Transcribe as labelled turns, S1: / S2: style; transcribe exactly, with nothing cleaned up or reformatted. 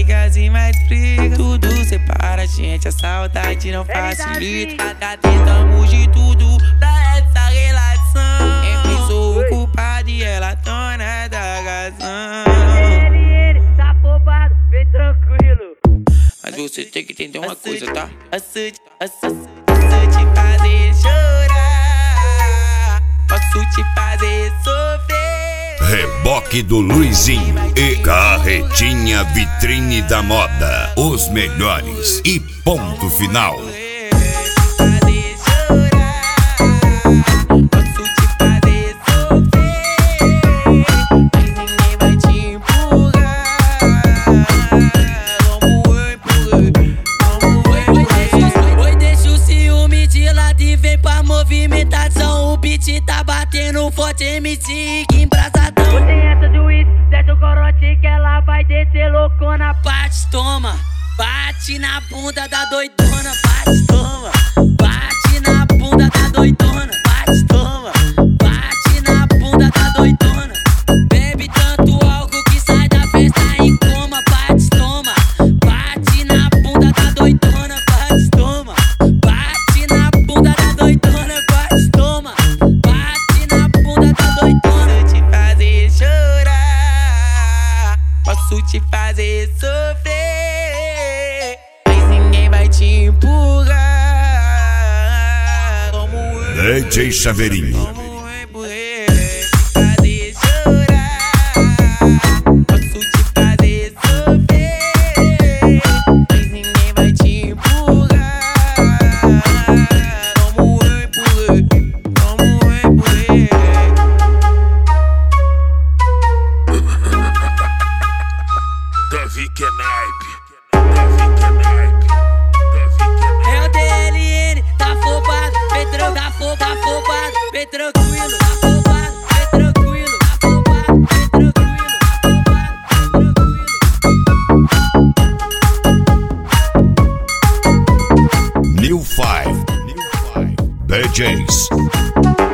S1: brigas e mais brigas. Tudo separa a gente, a saudade não facilita. Tá tentamos de tudo pra essa relação. Sempre sou o culpado e ela dona da razão.
S2: Ele, ele, tá afobado, vem tranquilo.
S1: Mas você tem que entender uma coisa, tá? Posso te, posso, posso te fazer chorar, posso te fazer sofrer.
S3: Reboque do Luizinho e Carretinha Vitrine da Moda. Os melhores e ponto final.
S4: Movimentação, o beat tá batendo forte, M C embrasadão.
S2: Você entra do uísque, desce o corote que ela vai descer loucona.
S4: Bate, toma, bate na bunda da doidona. Bate, toma, bate na bunda da doidona. Bate, toma, bate na bunda da doidona. Bebe tanto álcool que sai da festa em coma. Bate, toma, bate na bunda da doidona. Bate, toma, bate na bunda da doidona.
S1: Posso te fazer sofrer, mas ninguém vai te empurrar como eu.
S3: D J Chaveirinho.
S1: Como eu empurrei. Fazer chorar, posso te fazer sofrer, mas ninguém vai te empurrar como eu empurrei, como eu empurrei.
S3: Davi que é naipe, Davi que é naipe, Davi que é naipe.
S4: É o D L N, tá afobado, vem tranquilo, tá afobado, tá afobado, vem tranquilo, tá afobado, vem tranquilo, tá afobado, vem tranquilo, tá afobado, vem tranquilo.
S3: New Five, New Five, D Js.